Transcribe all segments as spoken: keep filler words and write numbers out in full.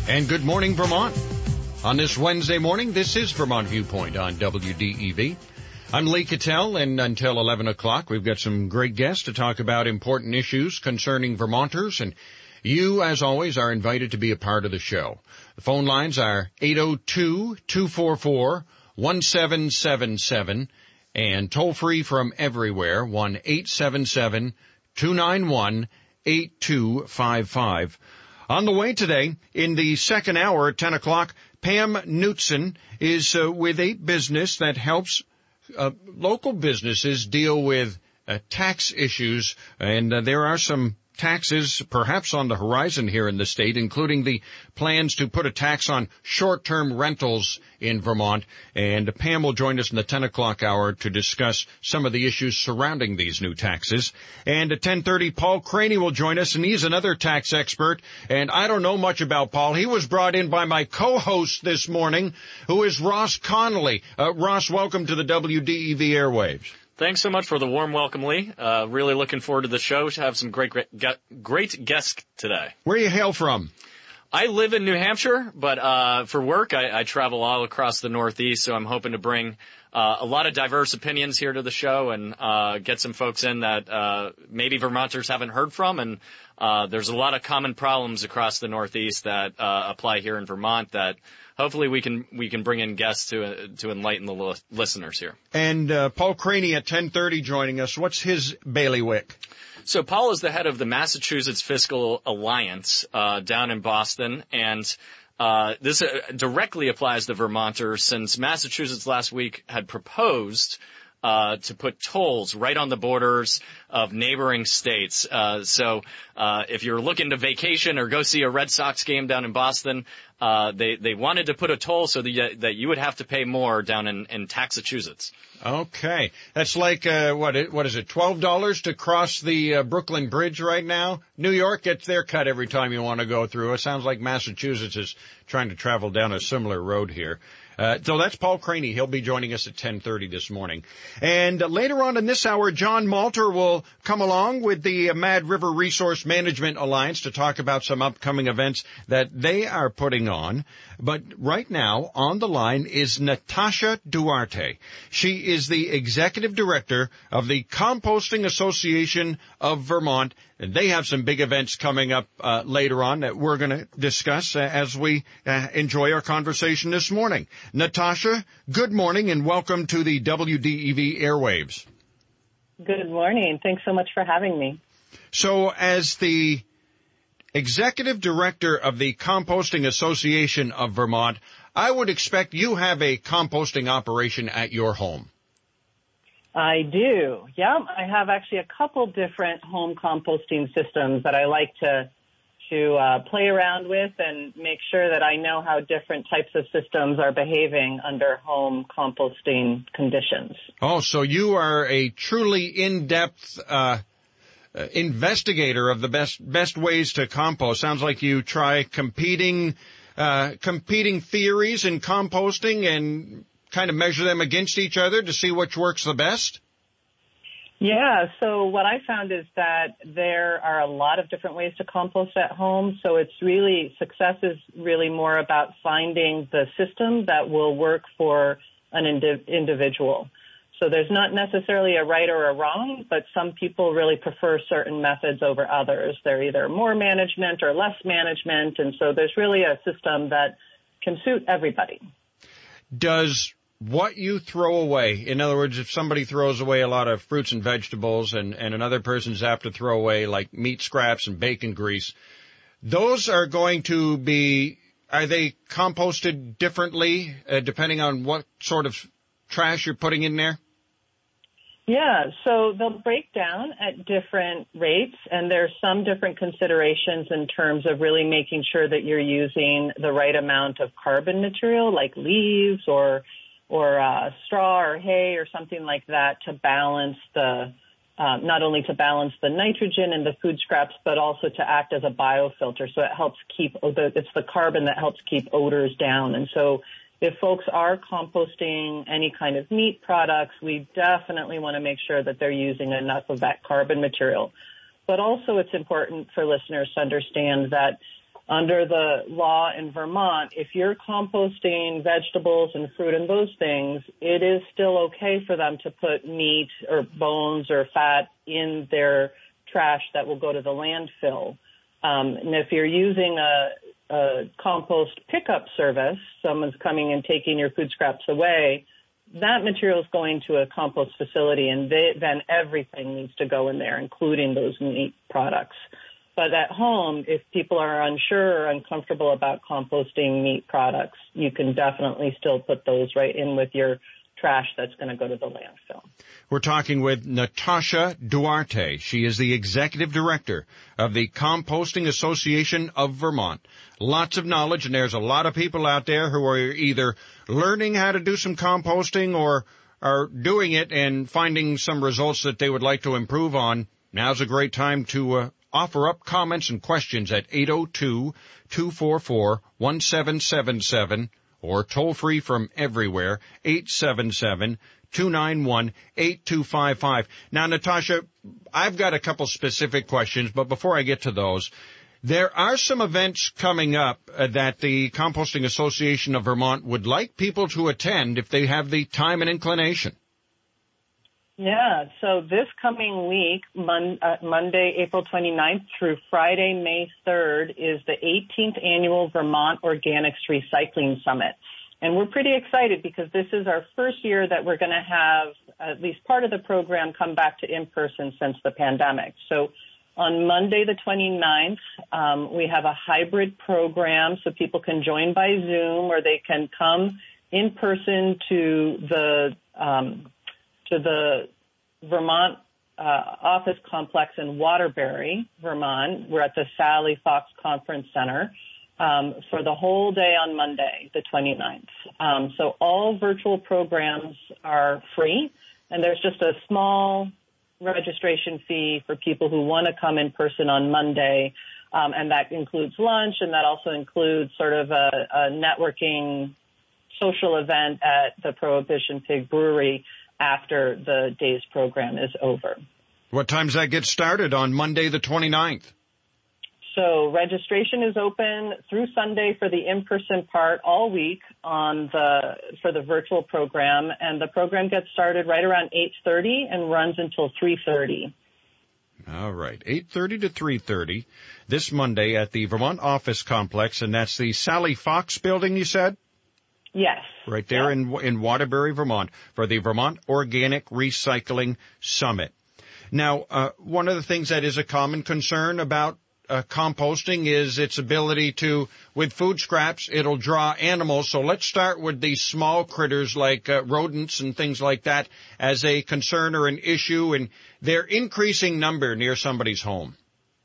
And good morning, Vermont. On this Wednesday morning, this is Vermont Viewpoint on W D E V. I'm Lee Cattell, and until eleven o'clock, we've got some great guests to talk about important issues concerning Vermonters, and you, as always, are invited to be a part of the show. The phone lines are eight oh two, two four four, one seven seven seven, and toll-free from everywhere, one eight seven seven, two nine one, eight two five five. On the way today, in the second hour at ten o'clock, Pam Knutson is uh, with a business that helps uh, local businesses deal with uh, tax issues, and uh, there are some taxes perhaps on the horizon here in the state, including the plans to put a tax on short-term rentals in Vermont. And Pam will join us in the ten o'clock hour to discuss some of the issues surrounding these new taxes. And at ten thirty, Paul Craney will join us, and he's another tax expert. And I don't know much about Paul. He was brought in by my co-host this morning, who is Ross Connolly. Uh, Ross, welcome to the W D E V airwaves. Thanks so much for the warm welcome, Lee. Uh, really looking forward to the show. To have some great, great, great guests today. Where you hail from? I live in New Hampshire, but uh, for work, I, I travel all across the Northeast, so I'm hoping to bring uh, a lot of diverse opinions here to the show and uh, get some folks in that uh, maybe Vermonters haven't heard from. And uh, there's a lot of common problems across the Northeast that uh, apply here in Vermont that hopefully we can we can bring in guests to uh, to enlighten the li- listeners here. And uh, Paul Craney at ten thirty joining us. What's his bailiwick? So Paul is the head of the Massachusetts Fiscal Alliance uh, down in Boston, and uh, this uh, directly applies to Vermonters since Massachusetts last week had proposed Uh, to put tolls right on the borders of neighboring states. Uh, so uh, if you're looking to vacation or go see a Red Sox game down in Boston, uh, they, they wanted to put a toll so that you, that you would have to pay more down in, in Taxachusetts. Okay. That's like, uh, what, what is it, twelve dollars to cross the uh, Brooklyn Bridge right now? New York gets their cut every time you want to go through. It sounds like Massachusetts is trying to travel down a similar road here. Uh, so that's Paul Craney. He'll be joining us at ten thirty this morning. And uh, later on in this hour, John Malter will come along with the uh, Mad River Resource Management Alliance to talk about some upcoming events that they are putting on. But right now on the line is Natasha Duarte. She is the executive director of the Composting Association of Vermont. And they have some big events coming up uh, later on that we're going to discuss uh, as we uh, enjoy our conversation this morning. Natasha, good morning and welcome to the W D E V airwaves. Good morning. Thanks so much for having me. So as the executive director of the Composting Association of Vermont, I would expect you have a composting operation at your home. I do. Yeah, I have actually a couple different home composting systems that I like to to uh, play around with and make sure that I know how different types of systems are behaving under home composting conditions. Oh, so you are a truly in-depth uh, uh, investigator of the best best ways to compost. Sounds like you try competing uh, competing theories in composting and kind of measure them against each other to see which works the best? Yeah, so what I found is that there are a lot of different ways to compost at home. So it's really, success is really more about finding the system that will work for an indi- individual. So there's not necessarily a right or a wrong, but some people really prefer certain methods over others. They're either more management or less management, and so there's really a system that can suit everybody. Does what you throw away, in other words, if somebody throws away a lot of fruits and vegetables and, and another person's apt to throw away like meat scraps and bacon grease, those are going to be, are they composted differently uh, depending on what sort of trash you're putting in there? Yeah, so they'll break down at different rates, and there's some different considerations in terms of really making sure that you're using the right amount of carbon material, like leaves or or uh, straw or hay or something like that, to balance the uh, not only to balance the nitrogen in the food scraps, but also to act as a biofilter. So it helps keep it's the carbon that helps keep odors down, and so. If folks are composting any kind of meat products, we definitely want to make sure that they're using enough of that carbon material. But also it's important for listeners to understand that Under the law in Vermont, if you're composting vegetables and fruit and those things, it is still okay for them to put meat or bones or fat in their trash that will go to the landfill. Um, and if you're using a, a compost pickup service, someone's coming and taking your food scraps away, that material is going to a compost facility, and they, then everything needs to go in there, including those meat products. But at home, if people are unsure or uncomfortable about composting meat products, you can definitely still put those right in with your trash that's going to go to the landfill. We're talking with Natasha Duarte. She is the executive director of the Composting Association of Vermont. Lots of knowledge, and there's a lot of people out there who are either learning how to do some composting or are doing it and finding some results that they would like to improve on. Now's a great time to uh, offer up comments and questions at eight oh two, two four four, one seven seven seven or toll free from everywhere, eight seven seven, two nine one, eight two five five. Now, Natasha, I've got a couple specific questions, but before I get to those, there are some events coming up uh, that the Composting Association of Vermont would like people to attend if they have the time and inclination. Yeah, so this coming week, Mon- uh, Monday, April twenty-ninth through Friday, May third, is the eighteenth Annual Vermont Organics Recycling Summit. And we're pretty excited because this is our first year that we're going to have at least part of the program come back to in-person since the pandemic. So on Monday the twenty-ninth, um, we have a hybrid program so people can join by Zoom or they can come in person to the um to the Vermont uh, office complex in Waterbury, Vermont. We're at the Sally Fox Conference Center um, for the whole day on Monday, the twenty-ninth. Um, so all virtual programs are free, and there's just a small registration fee for people who want to come in person on Monday, um, and that includes lunch, and that also includes sort of a, a networking social event at the Prohibition Pig Brewery after the day's program is over. What time does that get started on Monday the twenty-ninth? So registration is open through Sunday for the in-person part all week on the for the virtual program, and the program gets started right around eight thirty and runs until three thirty. All right, eight thirty to three thirty this Monday at the Vermont Office Complex, and that's the Sally Fox building, you said? Yes. Right there yeah. in in Waterbury, Vermont, for the Vermont Organic Recycling Summit. Now, uh, one of the things that is a common concern about uh, composting is its ability to, with food scraps, it'll draw animals. So let's start with these small critters like uh, rodents and things like that as a concern or an issue, and their increasing number near somebody's home.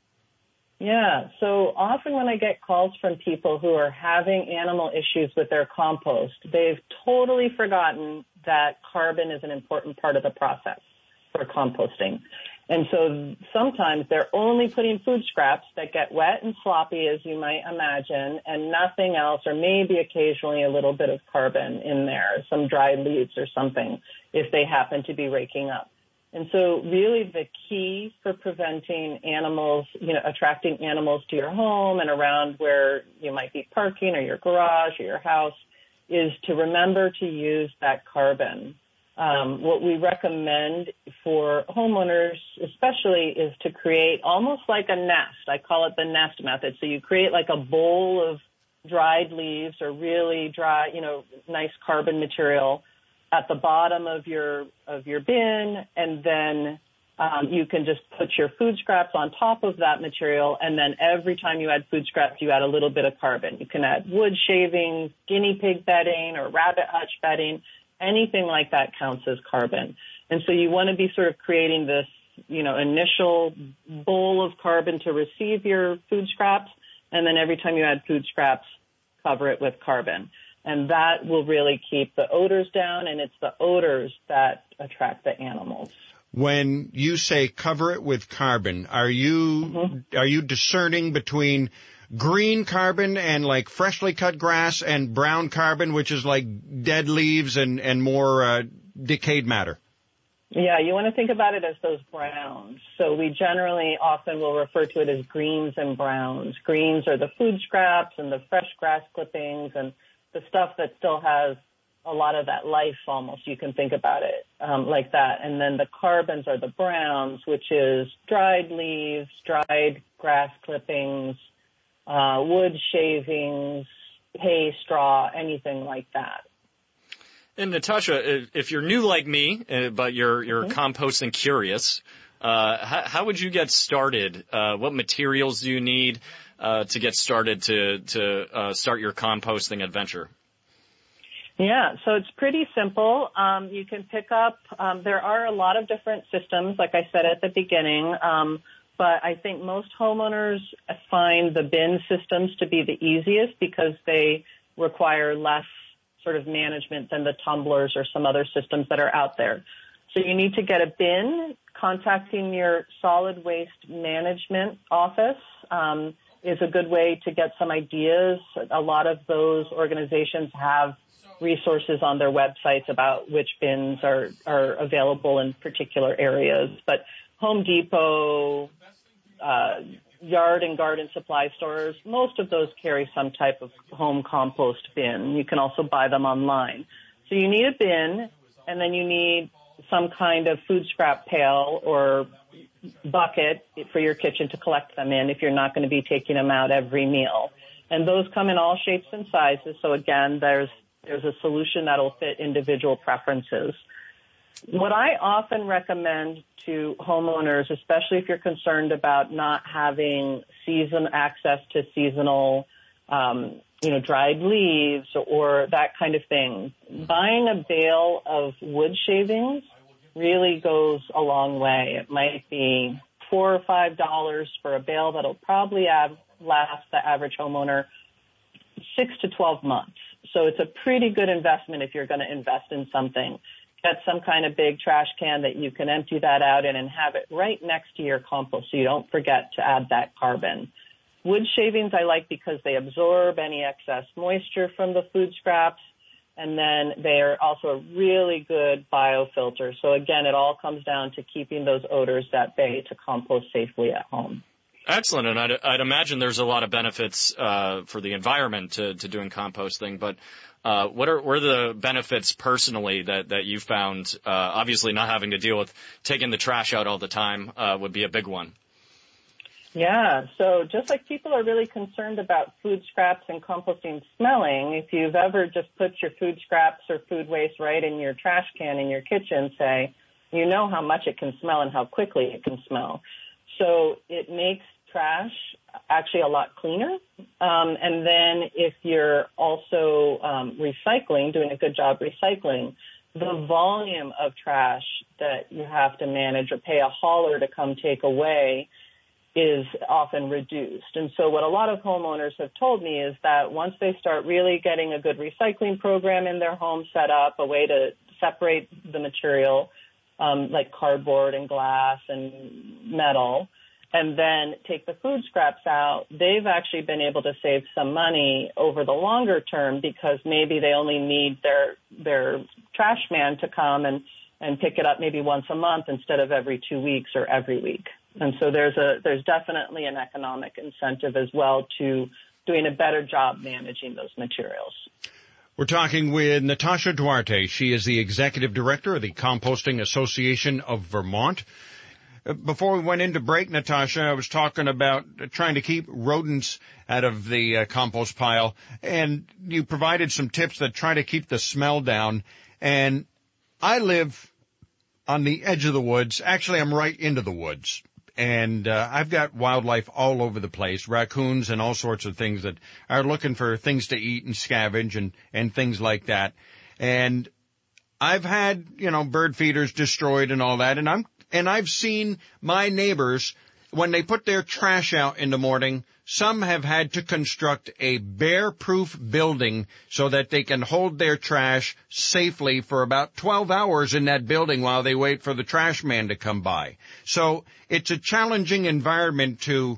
Yeah, so often when I get calls from people who are having animal issues with their compost, they've totally forgotten that carbon is an important part of the process for composting. And so sometimes they're only putting food scraps that get wet and sloppy, as you might imagine, and nothing else, or maybe occasionally a little bit of carbon in there, some dried leaves or something, if they happen to be raking up. And so really the key for preventing animals, you know, attracting animals to your home and around where you might be parking or your garage or your house is to remember to use that carbon. Um, what we recommend for homeowners especially is to create almost like a nest. I call it the nest method. So you create like a bowl of dried leaves or really dry, you know, nice carbon material at the bottom of your of your bin, and then um, you can just put your food scraps on top of that material, and then every time you add food scraps, you add a little bit of carbon. You can add wood shavings, guinea pig bedding, or rabbit hutch bedding. Anything like that counts as carbon. And so you want to be sort of creating this, you know, initial bowl of carbon to receive your food scraps, and then every time you add food scraps, cover it with carbon. And that will really keep the odors down, and it's the odors that attract the animals. When you say cover it with carbon, are you mm-hmm. are you discerning between green carbon and like freshly cut grass and brown carbon, which is like dead leaves and, and more uh, decayed matter? Yeah, you want to think about it as those browns. So we generally often will refer to it as greens and browns. Greens are the food scraps and the fresh grass clippings and the stuff that still has a lot of that life almost. You can think about it um, like that. And then the carbons are the browns, which is dried leaves, dried grass clippings, uh, wood shavings, hay, straw, anything like that. And Natasha, if you're new like me, but you're you're mm-hmm. composting curious, uh, how, how would you get started? Uh, what materials do you need uh, to get started to to uh, start your composting adventure? Yeah, so it's pretty simple. Um, you can pick up. Um, there are a lot of different systems, like I said at the beginning. Um, but I think most homeowners find the bin systems to be the easiest because they require less sort of management than the tumblers or some other systems that are out there. So you need to get a bin. Contacting your solid waste management office um, is a good way to get some ideas. A lot of those organizations have resources on their websites about which bins are, are available in particular areas. But Home Depot, uh, yard and garden supply stores, most of those carry some type of home compost bin. You can also buy them online. So you need a bin, and then you need some kind of food scrap pail or bucket for your kitchen to collect them in if you're not going to be taking them out every meal. And those come in all shapes and sizes. So again, there's there's a solution that'll fit individual preferences. What I often recommend to homeowners, especially if you're concerned about not having season access to seasonal, um, you know, dried leaves or that kind of thing, buying a bale of wood shavings really goes a long way. It might be four or five dollars for a bale that'll probably have, last the average homeowner six to twelve months. So it's a pretty good investment if you're going to invest in something. Get some kind of big trash can that you can empty that out in and have it right next to your compost so you don't forget to add that carbon. Wood shavings I like because they absorb any excess moisture from the food scraps, and then they are also a really good biofilter. So again, it all comes down to keeping those odors at bay to compost safely at home. Excellent, and I'd, I'd imagine there's a lot of benefits uh, for the environment to, to doing composting, but uh, what are, what are the benefits personally that, that you found? Uh, obviously not having to deal with taking the trash out all the time uh, would be a big one. Yeah, so just like people are really concerned about food scraps and composting smelling, if you've ever just put your food scraps or food waste right in your trash can in your kitchen, say, you know how much it can smell and how quickly it can smell. So it makes trash actually a lot cleaner. Um, and then if you're also um, recycling, doing a good job recycling, the volume of trash that you have to manage or pay a hauler to come take away is often reduced. And so what a lot of homeowners have told me is that once they start really getting a good recycling program in their home set up, a way to separate the material, um, like cardboard and glass and metal, and then take the food scraps out, they've actually been able to save some money over the longer term because maybe they only need their their trash man to come and, and pick it up maybe once a month instead of every two weeks or every week. And so there's a there's definitely an economic incentive as well to doing a better job managing those materials. We're talking with Natasha Duarte. She is the Executive Director of the Composting Association of Vermont. Before we went into break, Natasha, I was talking about trying to keep rodents out of the uh, compost pile, and you provided some tips that try to keep the smell down. And I live on the edge of the woods. Actually, I'm right into the woods. And uh, I've got wildlife all over the place, raccoons and all sorts of things that are looking for things to eat and scavenge and, and things like that. And I've had, you know, bird feeders destroyed and all that, and I'm And I've seen my neighbors, when they put their trash out in the morning, some have had to construct a bear-proof building so that they can hold their trash safely for about twelve hours in that building while they wait for the trash man to come by. So it's a challenging environment to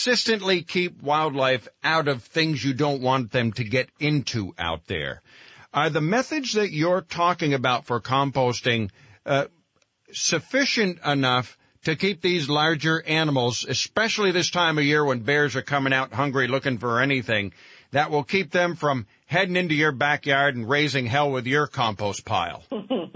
consistently keep wildlife out of things you don't want them to get into out there. Are the methods that you're talking about for composting uh, sufficient enough to keep these larger animals, especially this time of year when bears are coming out hungry looking for anything, that will keep them from heading into your backyard and raising hell with your compost pile?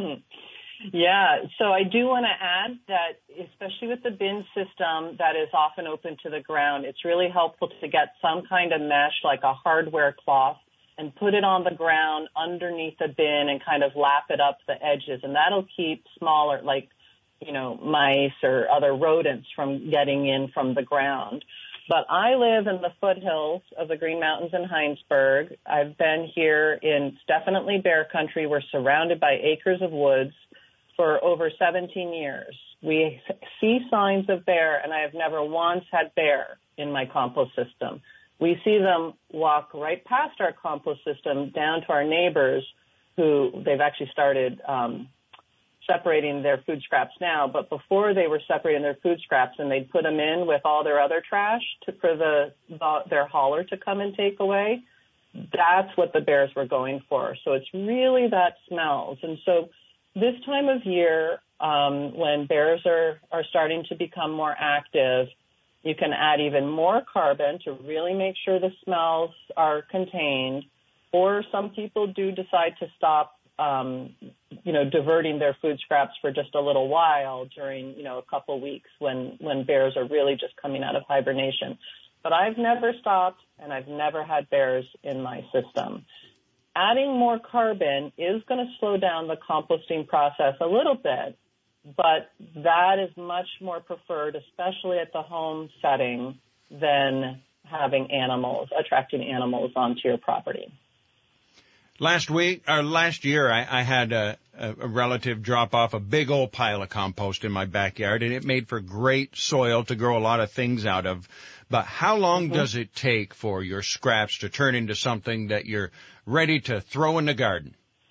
Yeah, so I do want to add that, especially with the bin system that is often open to the ground, it's really helpful to get some kind of mesh, like a hardware cloth, and put it on the ground underneath the bin and kind of lap it up the edges. And that'll keep smaller, like, you know, mice or other rodents from getting in from the ground. But I live in the foothills of the Green Mountains in Heinsberg. I've been here in, it's definitely bear country. We're surrounded by acres of woods for over seventeen years. We see signs of bear, and I have never once had bear in my compost system. We see them walk right past our compost system down to our neighbors who they've actually started um, separating their food scraps now. But before they were separating their food scraps, and they'd put them in with all their other trash to, for the, the their hauler to come and take away. That's what the bears were going for. So it's really that smells. And so this time of year, um, when bears are, are starting to become more active, you can add even more carbon to really make sure the smells are contained. Or some people do decide to stop, um, you know, diverting their food scraps for just a little while during, you know, a couple weeks when, when bears are really just coming out of hibernation. But I've never stopped, and I've never had bears in my system. Adding more carbon is going to slow down the composting process a little bit, but that is much more preferred, especially at the home setting, than having animals, attracting animals onto your property. Last week, or last year, I, I had a, a relative drop off a big old pile of compost in my backyard, and it made for great soil to grow a lot of things out of. But how long mm-hmm. does it take for your scraps to turn into something that you're ready to throw in the garden?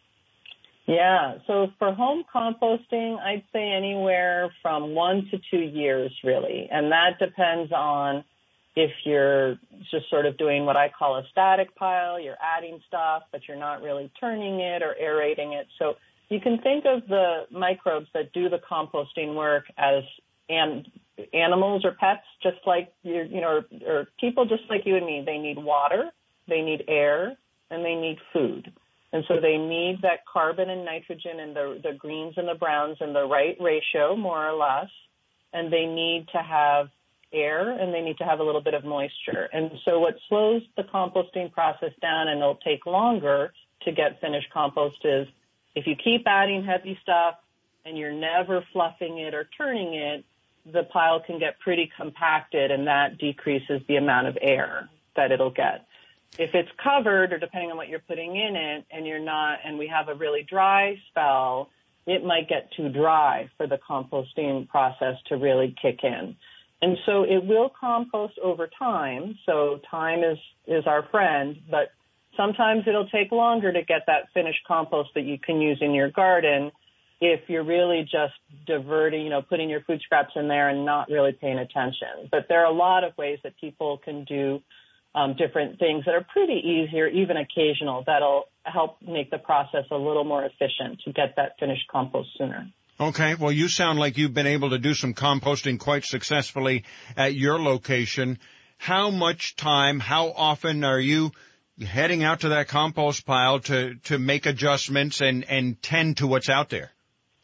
Yeah, so for home composting, I'd say anywhere from one to two years, really. And that depends on if you're just sort of doing what I call a static pile, you're adding stuff, but you're not really turning it or aerating it. So you can think of the microbes that do the composting work as and animals or pets, just like you, you know, or, or people just like you and me. They need water, they need air, and they need food. And so they need that carbon and nitrogen and the, the greens and the browns in the right ratio, more or less. And they need to have air, and they need to have a little bit of moisture. And so what slows the composting process down, and it'll take longer to get finished compost, is if you keep adding heavy stuff and you're never fluffing it or turning it, the pile can get pretty compacted, and that decreases the amount of air that it'll get. If it's covered, or depending on what you're putting in it, and you're not, and we have a really dry spell, it might get too dry for the composting process to really kick in. And so it will compost over time. So time is, is our friend, but sometimes it'll take longer to get that finished compost that you can use in your garden if you're really just diverting, you know, putting your food scraps in there and not really paying attention. But there are a lot of ways that people can do um, different things that are pretty easy or even occasional that'll help make the process a little more efficient to get that finished compost sooner. Okay, well, you sound like you've been able to do some composting quite successfully at your location. How much time, how often are you heading out to that compost pile to, to make adjustments and, and tend to what's out there?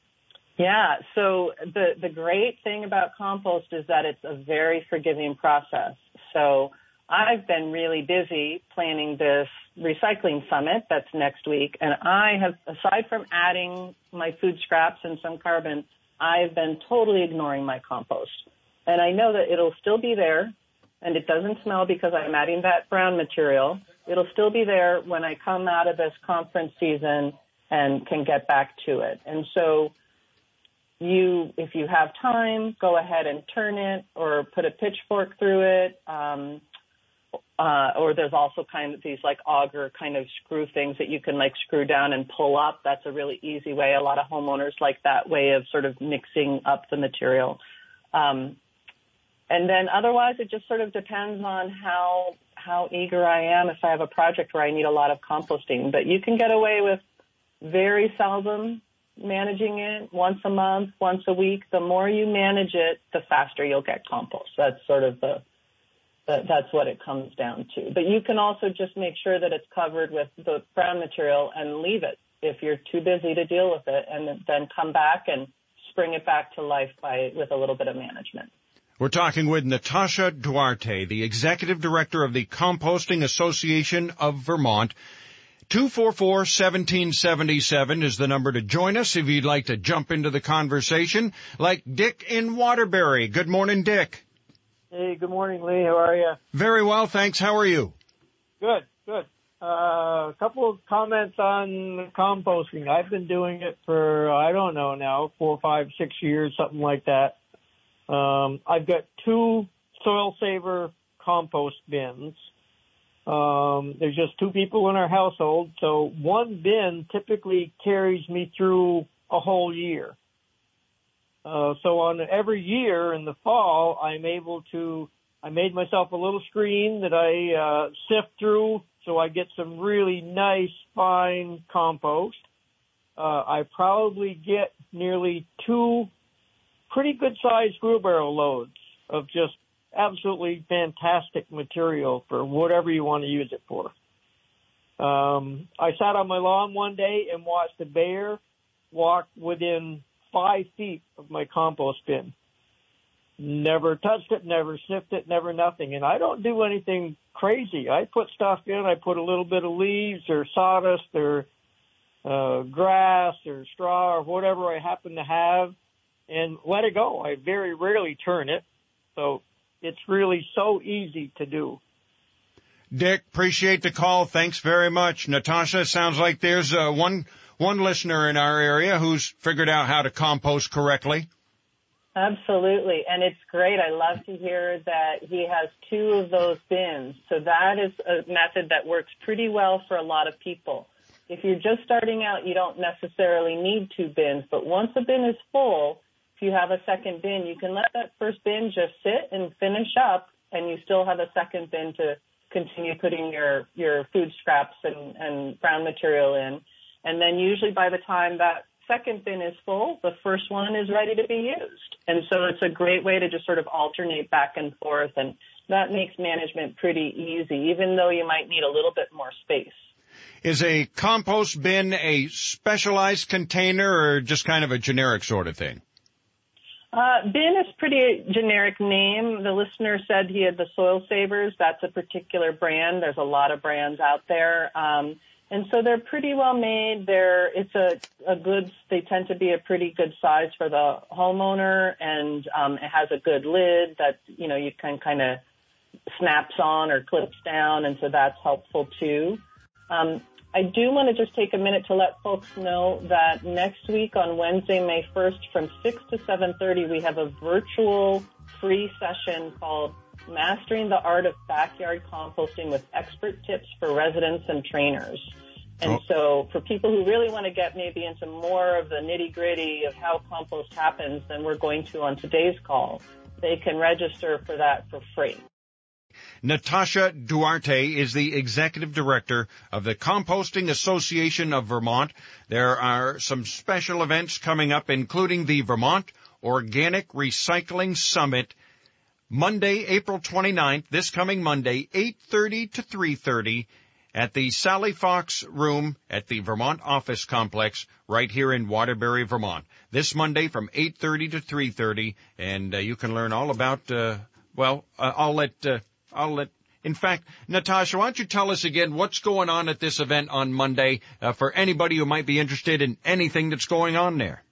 Yeah, so the, the great thing about compost is that it's a very forgiving process. So I've been really busy planning this recycling summit that's next week, and I have, aside from adding my food scraps and some carbon, I've been totally ignoring my compost. And I know that it'll still be there, and it doesn't smell because I'm adding that brown material. It'll still be there when I come out of this conference season and can get back to it. And so you, if you have time, go ahead and turn it or put a pitchfork through it. Um, Uh, or there's also kind of these like auger kind of screw things that you can like screw down and pull up. That's a really easy way. A lot of homeowners like that way of sort of mixing up the material. Um, and then otherwise it just sort of depends on how how eager I am if I have a project where I need a lot of composting. But you can get away with very seldom managing it, once a month, once a week. The more you manage it, the faster you'll get compost. That's sort of the, the that's what it comes down to. But you can also just make sure that it's covered with the brown material and leave it if you're too busy to deal with it, and then come back and bring it back to life by with a little bit of management. We're talking with Natasha Duarte, the Executive Director of the Composting Association of Vermont. two four four, one seven seven seven is the number to join us if you'd like to jump into the conversation, like Dick in Waterbury. Good morning, Dick. Hey, good morning, Lee. How are you? Very well, thanks. How are you? Good, good. Uh, a couple of comments on composting. I've been doing it for, I don't know now, four, five, six years, something like that. Um, I've got two Soil Saver compost bins. Um, there's just two people in our household, so one bin typically carries me through a whole year. Uh, so on every year in the fall, I'm able to, I made myself a little screen that I uh, sift through so I get some really nice, fine compost. Uh, I probably get nearly two pretty good-sized wheelbarrow loads of just absolutely fantastic material for whatever you want to use it for. Um, I sat on my lawn one day and watched a bear walk within five feet of my compost bin. Never touched it, never sniffed it, never nothing. And I don't do anything crazy. I put stuff in. I put a little bit of leaves or sawdust or uh, grass or straw or whatever I happen to have and let it go. I very rarely turn it. So it's really so easy to do. Dick, appreciate the call. Thanks very much. Natasha, sounds like there's uh, one one listener in our area who's figured out how to compost correctly. Absolutely, and it's great. I love to hear that he has two of those bins. So that is a method that works pretty well for a lot of people. If you're just starting out, you don't necessarily need two bins, but once a bin is full, if you have a second bin, you can let that first bin just sit and finish up, and you still have a second bin to continue putting your, your food scraps and, and brown material in. And then usually by the time that second bin is full, the first one is ready to be used. And so it's a great way to just sort of alternate back and forth, and that makes management pretty easy, even though you might need a little bit more space. Is a compost bin a specialized container or just kind of a generic sort of thing? Uh, bin is pretty generic name. The listener said he had the Soil Savers. That's a particular brand. There's a lot of brands out there. Um, and so they're pretty well made. They're, it's a, a good, they tend to be a pretty good size for the homeowner, and um, it has a good lid that, you know, you can kind of snaps on or clips down, and so that's helpful too. Um, I do want to just take a minute to let folks know that next week on Wednesday, May first, from six to seven thirty, we have a virtual free session called Mastering the Art of Backyard Composting with Expert Tips for Residents and Trainers. And oh. so for people who really want to get maybe into more of the nitty-gritty of how compost happens than we're going to on today's call, they can register for that for free. Natasha Duarte is the Executive Director of the Composting Association of Vermont. There are some special events coming up, including the Vermont Organic Recycling Summit, Monday, April twenty-ninth, this coming Monday, eight thirty to three thirty, at the Sally Fox Room at the Vermont Office Complex right here in Waterbury, Vermont. This Monday from eight thirty to three thirty, and uh, you can learn all about, uh, well, uh, I'll let... Uh, I'll let, in fact, Natasha, why don't you tell us again what's going on at this event on Monday uh, for anybody who might be interested in anything that's going on there?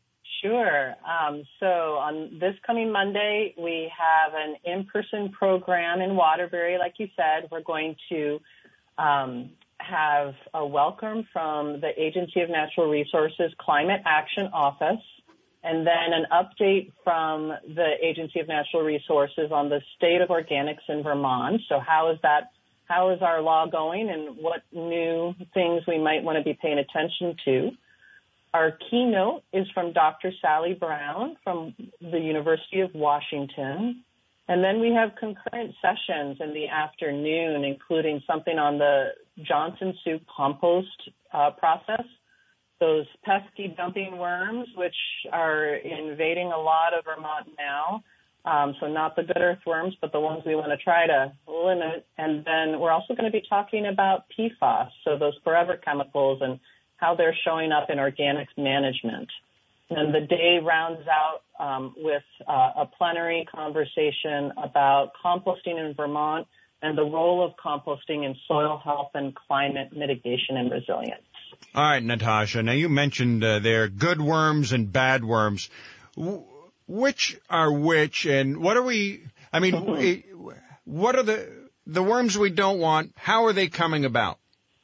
Sure. Um, so on this coming Monday, we have an in-person program in Waterbury. Like you said, we're going to um, have a welcome from the Agency of Natural Resources Climate Action Office, and then an update from the Agency of Natural Resources on the state of organics in Vermont. So how is that, how is our law going, and what new things we might want to be paying attention to? Our keynote is from Doctor Sally Brown from the University of Washington. And then we have concurrent sessions in the afternoon, including something on the Johnson soup compost uh, process. Those pesky dumping worms, which are invading a lot of Vermont now. Um, so not the good earthworms, but the ones we want to try to limit. And then we're also going to be talking about P FAS, so those forever chemicals and how they're showing up in organics management. And the day rounds out um, with uh, a plenary conversation about composting in Vermont and the role of composting in soil health and climate mitigation and resilience. All right, Natasha. Now, you mentioned uh, there are good worms and bad worms. W- which are which, and what are we, I mean, mm-hmm. what are the the worms we don't want? How are they coming about?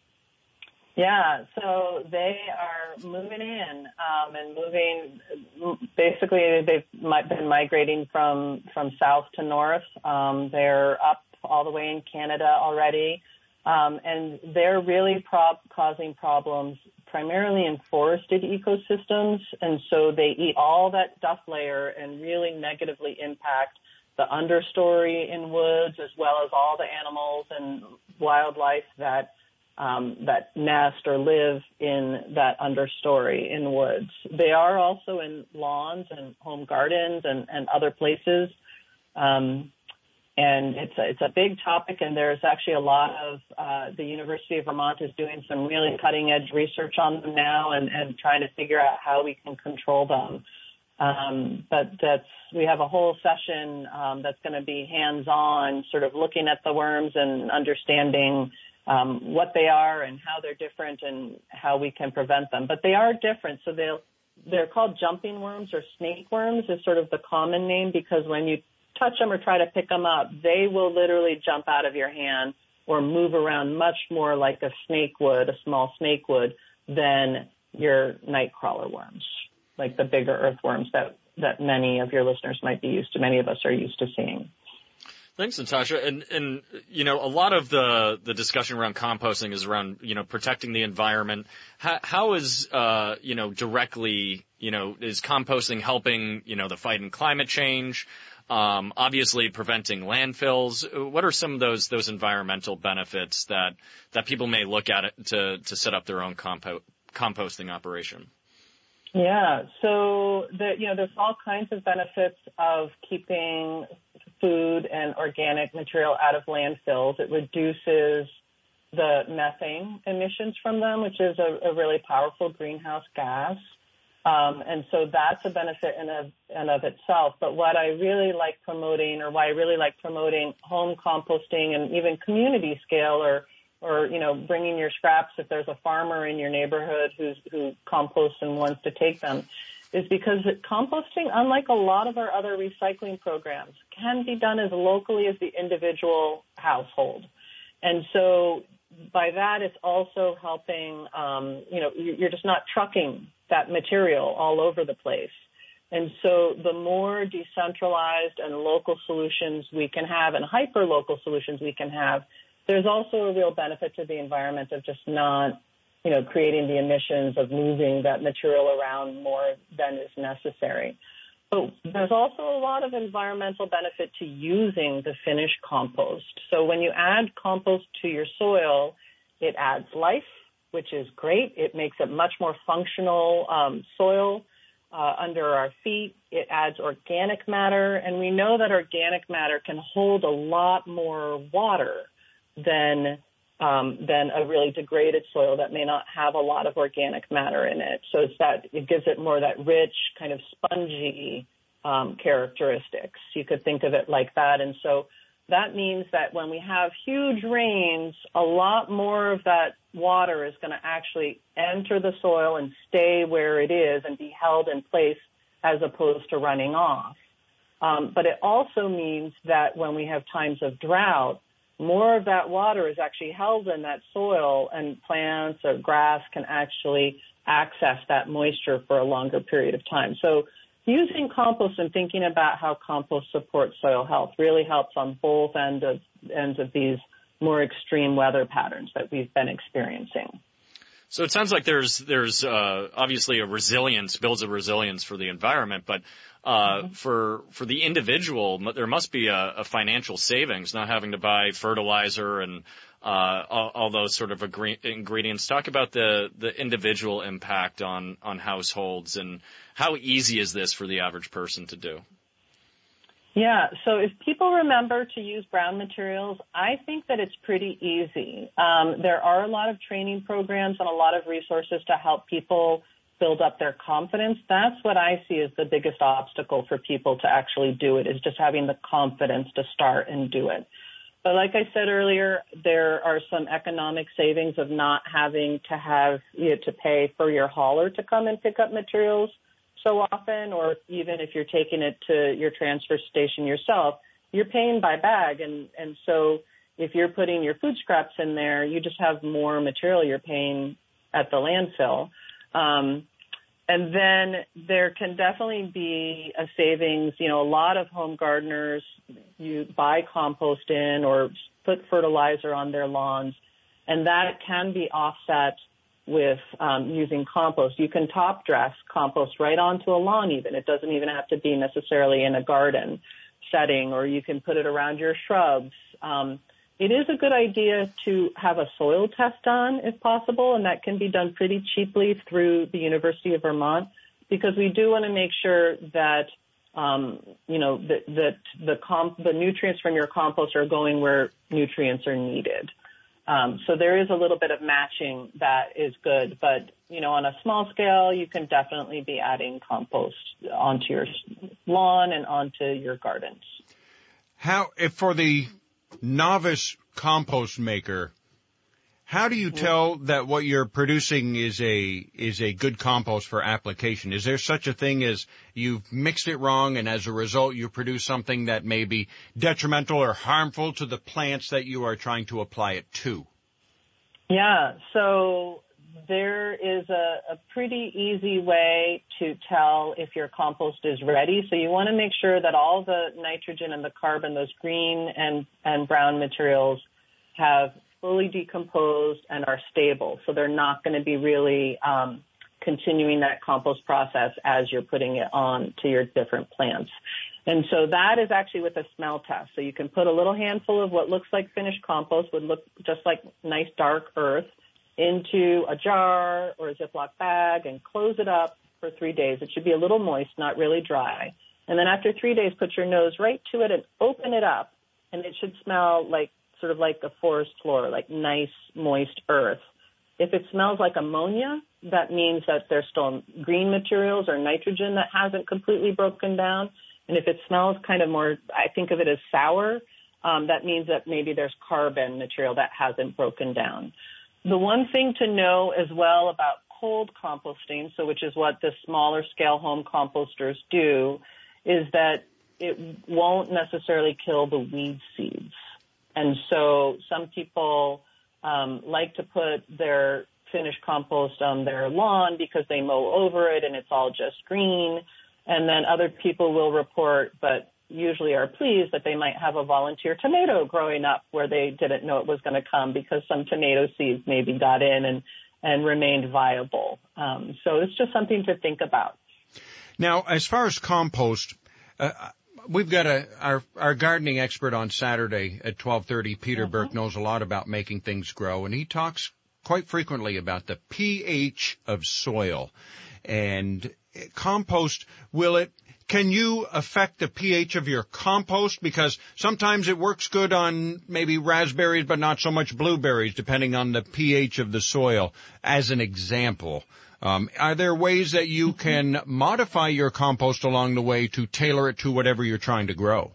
Yeah, so they are moving in um, and moving. Basically, they've been migrating from, from south to north. Um, they're up all the way in Canada already. Um, and they're really prob- causing problems primarily in forested ecosystems. And so they eat all that duff layer and really negatively impact the understory in woods, as well as all the animals and wildlife that um, that nest or live in that understory in woods. They are also in lawns and home gardens and, and other places. Um, And it's a, it's a big topic, and there's actually a lot of, uh, the University of Vermont is doing some really cutting-edge research on them now and, and trying to figure out how we can control them. Um, but that's, we have a whole session um, that's going to be hands-on, sort of looking at the worms and understanding um, what they are and how they're different and how we can prevent them. But they are different, so they'll, they're called jumping worms, or snake worms is sort of the common name, because when you touch them or try to pick them up, they will literally jump out of your hand or move around much more like a snake would, a small snake would, than your nightcrawler worms, like the bigger earthworms that, that many of your listeners might be used to, many of us are used to seeing. Thanks, Natasha. And, and, you know, a lot of the, the discussion around composting is around, you know, protecting the environment. How, how is, uh, you know, directly, you know, is composting helping, you know, the fight in climate change? Um, obviously preventing landfills. What are some of those, those environmental benefits that, that people may look at it to, to set up their own compo- composting operation? Yeah. So the, you know, there's all kinds of benefits of keeping food and organic material out of landfills. It reduces the methane emissions from them, which is a, a really powerful greenhouse gas. Um, and so that's a benefit in of, in of itself. But what I really like promoting, or why I really like promoting home composting and even community scale, or, or, you know, bringing your scraps if there's a farmer in your neighborhood who's, who composts and wants to take them, is because composting, unlike a lot of our other recycling programs, can be done as locally as the individual household. And so by that, it's also helping, um, you know, you're just not trucking that material all over the place. And so the more decentralized and local solutions we can have, and hyper-local solutions we can have, there's also a real benefit to the environment of just not, you know, creating the emissions of moving that material around more than is necessary. But there's also a lot of environmental benefit to using the finished compost. So when you add compost to your soil, it adds life, which is great. It makes it much more functional um, soil uh, under our feet. It adds organic matter, and we know that organic matter can hold a lot more water than um, than a really degraded soil that may not have a lot of organic matter in it. So it's that it gives it more that rich, kind of spongy um, characteristics. You could think of it like that, and so that means that when we have huge rains, a lot more of that water is going to actually enter the soil and stay where it is and be held in place as opposed to running off. Um, but it also means that when we have times of drought, more of that water is actually held in that soil, and plants or grass can actually access that moisture for a longer period of time. So using compost and thinking about how compost supports soil health really helps on both ends of, ends of these more extreme weather patterns that we've been experiencing. So it sounds like there's there's uh, obviously a resilience, builds a resilience for the environment, but uh, mm-hmm. for for the individual, there must be a, a financial savings, not having to buy fertilizer and uh, all, all those sort of agree- ingredients. Talk about the the individual impact on on households, and how easy is this for the average person to do? Yeah, so if people remember to use brown materials, I think that it's pretty easy. Um, there are a lot of training programs and a lot of resources to help people build up their confidence. That's what I see as the biggest obstacle for people to actually do it, is just having the confidence to start and do it. But like I said earlier, there are some economic savings of not having to have you know, to pay for your hauler to come and pick up materials so often, or even if you're taking it to your transfer station yourself, you're paying by bag. And, and so if you're putting your food scraps in there, you just have more material you're paying at the landfill. Um, and then there can definitely be a savings. You know, a lot of home gardeners, you buy compost in or put fertilizer on their lawns, and that can be offset with um, using compost. You can top dress compost right onto a lawn even. It doesn't even have to be necessarily in a garden setting, or you can put it around your shrubs. Um, it is a good idea to have a soil test done if possible, and that can be done pretty cheaply through the University of Vermont, because we do want to make sure that um, you know that, that the, comp- the nutrients from your compost are going where nutrients are needed. Um, so there is a little bit of matching that is good, but, you know, on a small scale, you can definitely be adding compost onto your lawn and onto your gardens. How, if for the novice compost maker, how do you tell that what you're producing is a is a good compost for application? Is there such a thing as you've mixed it wrong, and as a result you produce something that may be detrimental or harmful to the plants that you are trying to apply it to? Yeah, so there is a, a pretty easy way to tell if your compost is ready. So you want to make sure that all the nitrogen and the carbon, those green and, and brown materials, have fully decomposed and are stable. So they're not going to be really um, continuing that compost process as you're putting it on to your different plants. And so that is actually with a smell test. So you can put a little handful of what looks like finished compost, would look just like nice dark earth, into a jar or a Ziploc bag and close it up for three days. It should be a little moist, not really dry. And then after three days, put your nose right to it and open it up, and it should smell like sort of like a forest floor, like nice, moist earth. If it smells like ammonia, that means that there's still green materials or nitrogen that hasn't completely broken down. And if it smells kind of more, I think of it as sour, um, that means that maybe there's carbon material that hasn't broken down. The one thing to know as well about cold composting, so which is what the smaller scale home composters do, is that it won't necessarily kill the weed seeds. And so some people um, like to put their finished compost on their lawn because they mow over it and it's all just green. And then other people will report, but usually are pleased, that they might have a volunteer tomato growing up where they didn't know it was going to come because some tomato seeds maybe got in and, and remained viable. Um, so it's just something to think about. Now, as far as compost, uh, we've got a our, our gardening expert on Saturday at twelve thirty. Peter uh-huh. Burke knows a lot about making things grow, and he talks quite frequently about the pH of soil. And compost, will it, can you affect the pH of your compost? Because sometimes it works good on maybe raspberries, but not so much blueberries, depending on the pH of the soil, as an example. Um, are there ways that you can modify your compost along the way to tailor it to whatever you're trying to grow?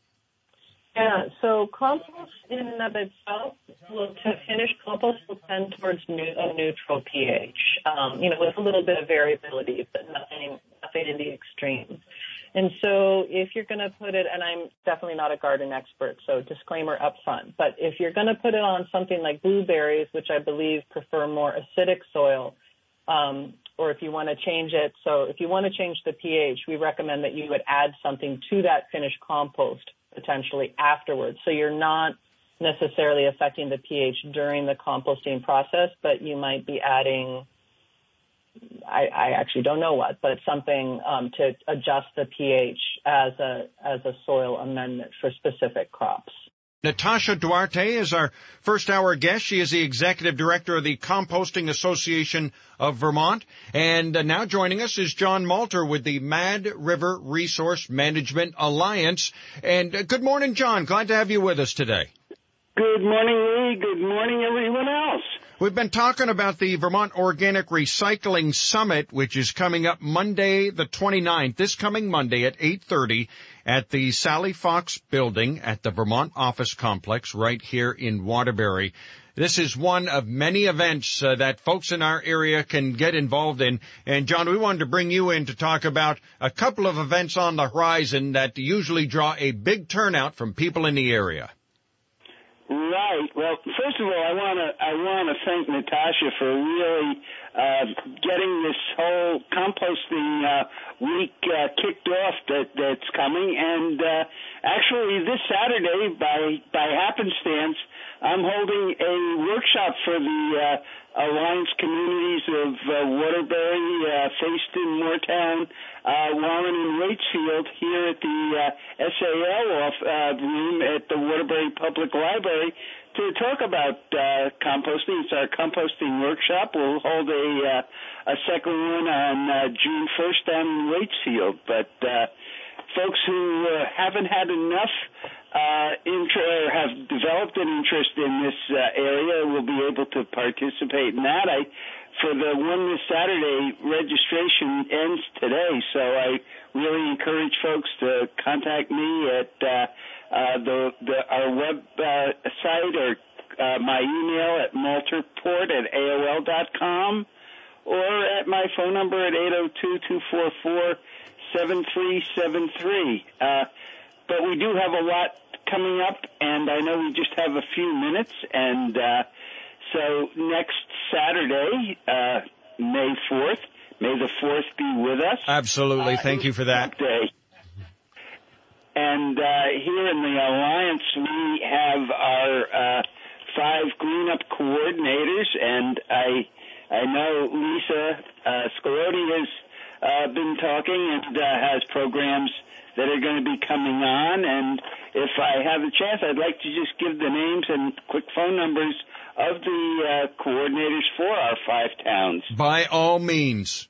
Yeah, so compost in and of itself, will, to finish compost will tend towards new, a neutral pH, um, you know, with a little bit of variability, but nothing, nothing in the extremes. And so if you're going to put it, and I'm definitely not a garden expert, so disclaimer up front, but if you're going to put it on something like blueberries, which I believe prefer more acidic soil, um, or if you want to change it, so if you want to change the pH, we recommend that you would add something to that finished compost potentially afterwards. So you're not necessarily affecting the pH during the composting process, but you might be adding, I, I actually don't know what, but something um, to adjust the pH as a as a soil amendment for specific crops. Natasha Duarte is our first hour guest. She is the executive director of the Composting Association of Vermont. And uh, now joining us is John Malter with the Mad River Resource Management Alliance. And uh, good morning, John. Glad to have you with us today. Good morning, Lee. Good morning, everyone else. We've been talking about the Vermont Organic Recycling Summit, which is coming up Monday the twenty-ninth, this coming Monday at eight thirty at the Sally Fox Building at the Vermont Office Complex right here in Waterbury. This is one of many events uh, that folks in our area can get involved in. And, John, we wanted to bring you in to talk about a couple of events on the horizon that usually draw a big turnout from people in the area. Right. Well, first of all, I want to I want to thank Natasha for really uh, getting this whole composting uh, week uh, kicked off that that's coming. And uh, actually, this Saturday, by by happenstance, I'm holding a workshop for the uh, Alliance communities of uh, Waterbury, uh, Fayston, Moortown, uh, Warren, and Waitsfield here at the uh, S A L off, uh, room at the Waterbury Public Library to talk about uh, composting. It's our composting workshop. We'll hold a uh, a second one on uh, June first down in Waitsfield. But uh, folks who uh, haven't had enough uh, inter- or have developed an interest in this uh, area will be able to participate in that. I, for the one this Saturday, registration ends today, so I really encourage folks to contact me at uh, uh, the, the our web uh, site or uh, my email at malterport at A O L dot com or at my phone number at eight oh two, two four four, seven three seven three. Uh, but we do have a lot coming up, and I know we just have a few minutes, and uh, so next Saturday, uh, May fourth, may the fourth be with us. Absolutely. Uh, Thank you for that. Day. And uh, here in the Alliance, we have our uh, five Green Up coordinators, and I I know Lisa uh, Scalodi has uh, been talking and uh, has programs that are going to be coming on. And if I have a chance, I'd like to just give the names and quick phone numbers of the uh, coordinators for our five towns. By all means.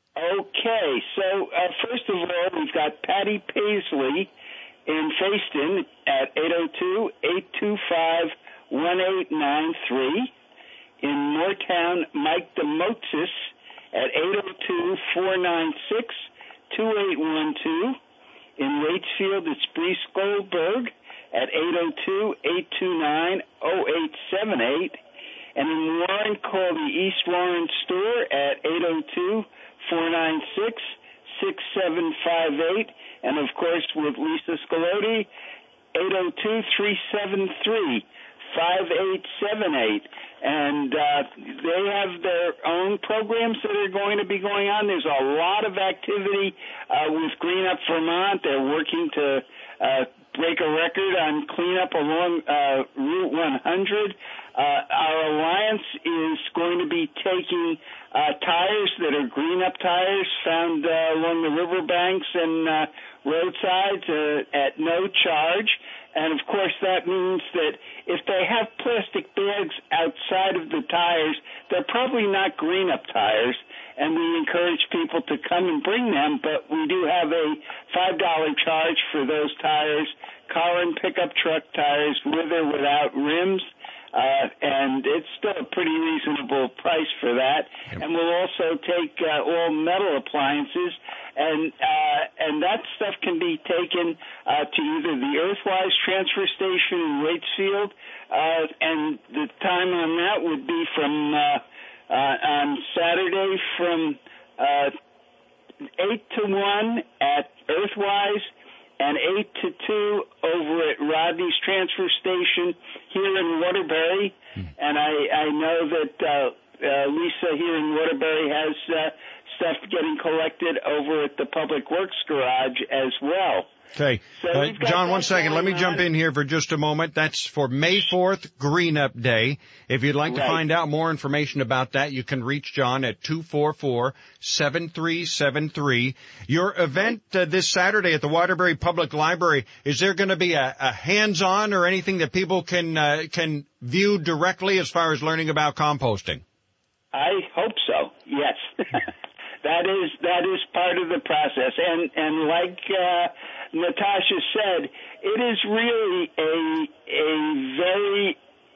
Okay, so uh, first of all, we've got Patty Paisley in Fayston at eight oh two, eight two five, one eight nine three. In Moortown, Mike DeMotsis at eight oh two, four nine six, two eight one two. In Waitsfield, it's Bree Goldberg at eight oh two, eight two nine, oh eight seven eight. And in Warren, call the East Warren store at eight oh two, four nine six, six seven five eight. And, of course, with Lisa Scalodi, eight oh two, three seven three, five eight seven eight. And uh, they have their own programs that are going to be going on. There's a lot of activity uh, with Green Up Vermont. They're working to uh, break a record on cleanup along uh, Route one hundred. Uh, our alliance is going to be taking uh, tires that are Green Up tires found uh, along the riverbanks and uh, roadsides uh, at no charge. And, of course, that means that if they have plastic bags outside of the tires, they're probably not Green Up tires, and we encourage people to come and bring them. But we do have a five dollar charge for those tires, car and pickup truck tires with or without rims. Uh, and it's still a pretty reasonable price for that. Yep. And we'll also take uh, all metal appliances, and uh, and that stuff can be taken uh, to either the Earthwise transfer station in Waitsfield, uh, and the time on that would be from uh, uh, on Saturday from uh, eight to one at Earthwise, and eight to two over at Rodney's transfer station here in Waterbury. Mm. And I, I know that uh, uh, Lisa here in Waterbury has uh, stuff getting collected over at the Public Works Garage as well. Okay. So uh, John, one second. Let me jump in here for just a moment. That's for May fourth, Green Up Day. If you'd like right. to find out more information about that, you can reach John at two four four, seven three seven three. Your event uh, this Saturday at the Waterbury Public Library, is there going to be a, a hands-on or anything that people can uh, can view directly as far as learning about composting? I hope so, yes. That is that is part of the process. And, and like uh, Natasha said, it is really a a very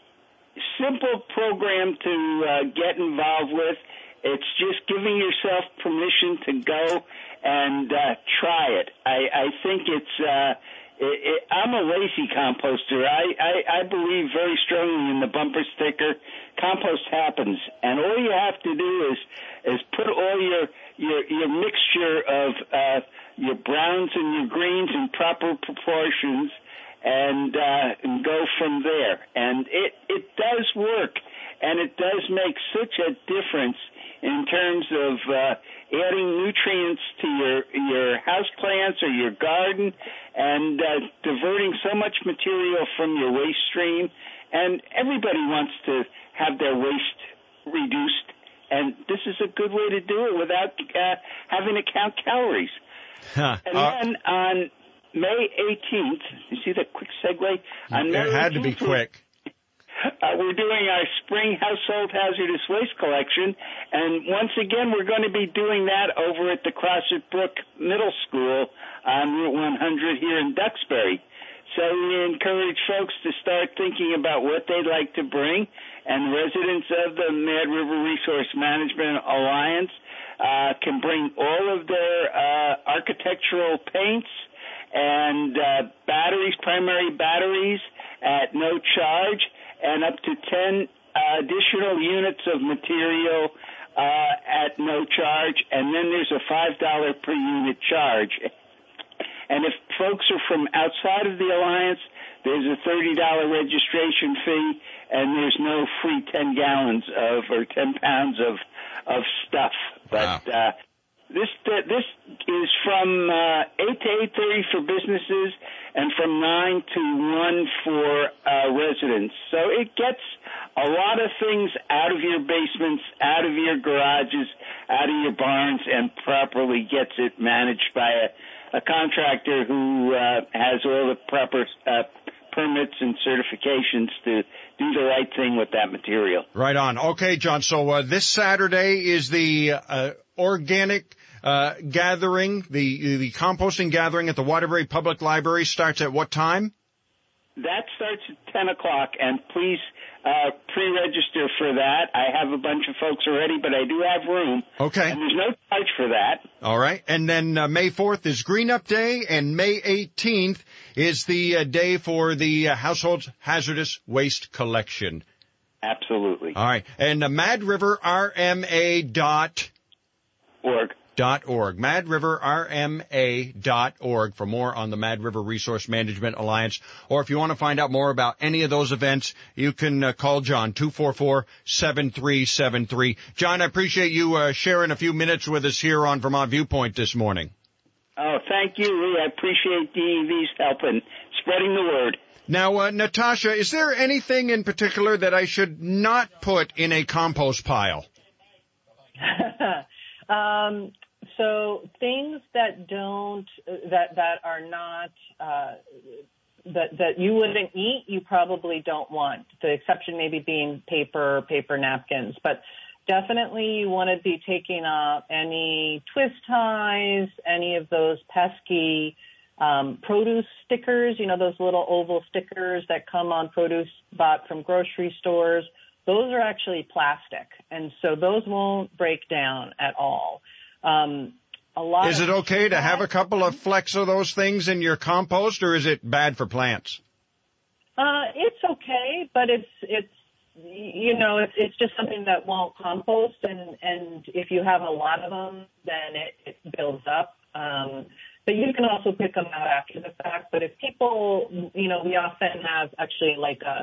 simple program to uh, get involved with. It's just giving yourself permission to go and uh, try it. I, I think it's. Uh, it, it, I'm a lazy composter. I, I, I believe very strongly in the bumper sticker. Compost happens, and all you have to do is is put all your your, your mixture of uh, your browns and your greens in proper proportions, and, uh, and go from there. And it it does work, and it does make such a difference in terms of uh, adding nutrients to your your house plants or your garden, and uh, diverting so much material from your waste stream. And everybody wants to have their waste reduced, and this is a good way to do it without uh, having to count calories. Huh. And uh, then on May eighteenth, you see that quick segue? On May it had to be quick. Uh, we're doing our spring household hazardous waste collection, and once again, we're going to be doing that over at the Crossett Brook Middle School on Route one hundred here in Duxbury. So we encourage folks to start thinking about what they'd like to bring, and residents of the Mad River Resource Management Alliance uh, can bring all of their uh, architectural paints and uh, batteries, primary batteries, at no charge, and up to ten uh, additional units of material uh, at no charge, and then there's a five dollars per unit charge. And if folks are from outside of the Alliance, there's a thirty dollars registration fee, and there's no free ten gallons of or ten pounds of of stuff. But wow. uh, this uh, this is from uh, eight to eight thirty for businesses, and from nine to one for uh, residents. So it gets a lot of things out of your basements, out of your garages, out of your barns, and properly gets it managed by a a contractor who uh, has all the proper uh, permits and certifications to do the right thing with that material. Right on. Okay, John, so uh, this Saturday is the uh, organic uh, gathering, the the composting gathering at the Waterbury Public Library. Starts at what time? That starts at ten o'clock, and please uh, pre-register for that. I have a bunch of folks already, but I do have room. Okay. And there's no charge for that. All right. And then uh, May fourth is Green Up Day, and May eighteenth is the uh, day for the uh, household hazardous waste collection. Absolutely. All right. And uh, Mad River R M A dot org. Dot org. Mad River R M A dot org for more on the Mad River Resource Management Alliance. Or if you want to find out more about any of those events, you can uh, call John, two four four, seven three seven three. John, I appreciate you uh, sharing a few minutes with us here on Vermont Viewpoint this morning. Oh, thank you, Lee. I appreciate D E V's help in spreading the word. Now, uh, Natasha, is there anything in particular that I should not put in a compost pile? um, so things that don't, that, that are not, uh, that, that you wouldn't eat, you probably don't want. The exception maybe being paper, paper napkins, but definitely you want to be taking off any twist ties, any of those pesky, um, produce stickers, you know, those little oval stickers that come on produce bought from grocery stores. Those are actually plastic, and so those won't break down at all. Um, a lot. Is it okay to have a couple of flecks of those things in your compost, or is it bad for plants? Uh, it's okay, but it's it's you know it's it's just something that won't compost, and and if you have a lot of them, then it, it builds up. Um, but you can also pick them out after the fact. But if people, you know, we often have actually like a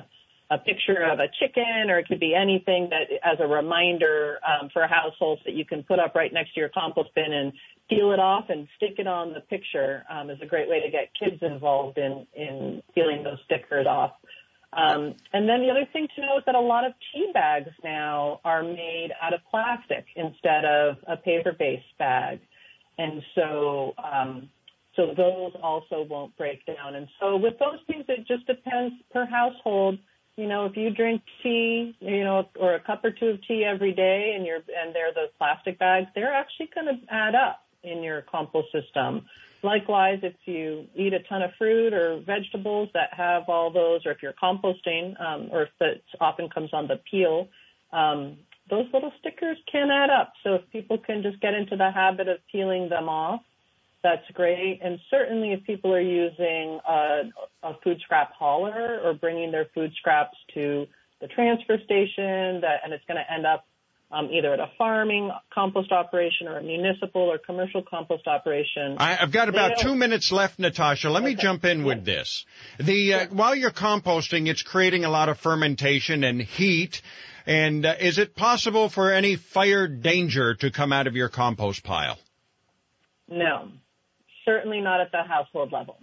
a picture of a chicken, or it could be anything that as a reminder um, for households that you can put up right next to your compost bin and peel it off and stick it on the picture um, is a great way to get kids involved in, in peeling those stickers off. Um, and then the other thing to note that a lot of tea bags now are made out of plastic instead of a paper-based bag. And so, um, so those also won't break down. And so with those things, it just depends per household. You know, if you drink tea, you know, or a cup or two of tea every day, and you're and they're those plastic bags, they're actually going to add up in your compost system. Likewise, if you eat a ton of fruit or vegetables that have all those, or if you're composting, um, or if that often comes on the peel, um, those little stickers can add up. So if people can just get into the habit of peeling them off, that's great. And certainly if people are using a, a food scrap hauler or bringing their food scraps to the transfer station, that, and it's going to end up um, either at a farming compost operation or a municipal or commercial compost operation. I, I've got about two minutes left, Natasha. Let okay. me jump in with this. The uh, sure. While you're composting, it's creating a lot of fermentation and heat. And uh, is it possible for any fire danger to come out of your compost pile? No. Certainly not at the household level.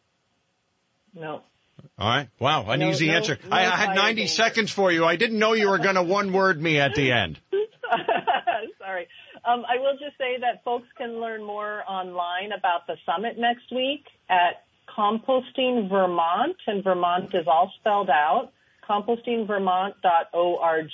No. All right. Wow, an no, easy no, answer. No I, I had ninety danger. seconds for you. I didn't know you were going to one-word me at the end. Sorry. Um, I will just say that folks can learn more online about the summit next week at Composting Vermont, and Vermont is all spelled out, composting vermont dot org.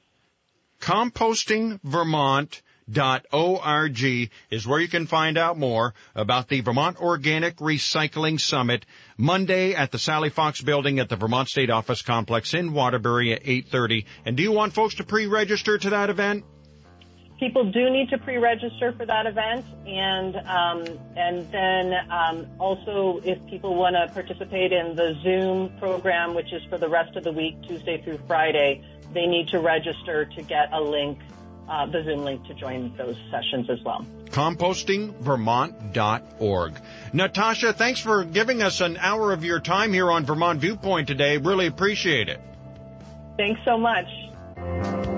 Composting Vermont. Dot org is where you can find out more about the Vermont Organic Recycling Summit, Monday at the Sally Fox Building at the Vermont State Office Complex in Waterbury at eight thirty. And do you want folks to pre-register to that event? People do need to pre-register for that event, and um, and then um, also if people want to participate in the Zoom program, which is for the rest of the week, Tuesday through Friday, they need to register to get a link. Uh, the Zoom link to join those sessions as well. composting vermont dot org. Natasha, thanks for giving us an hour of your time here on Vermont Viewpoint today. Really appreciate it. Thanks so much.